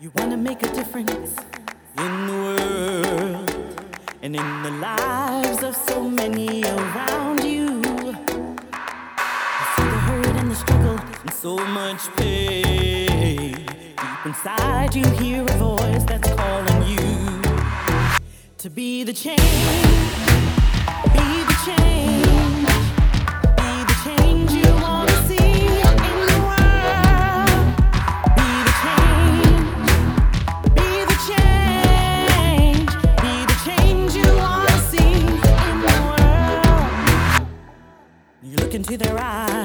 You wanna make a difference in the world and in the lives of so many around you. You see the hurt and the struggle and so much pain. Deep inside you hear a voice that's calling you to be the change, be the change, be the change you wanna see in the world. Be the change, be the change, be the change you wanna see in the world. You look into their eyes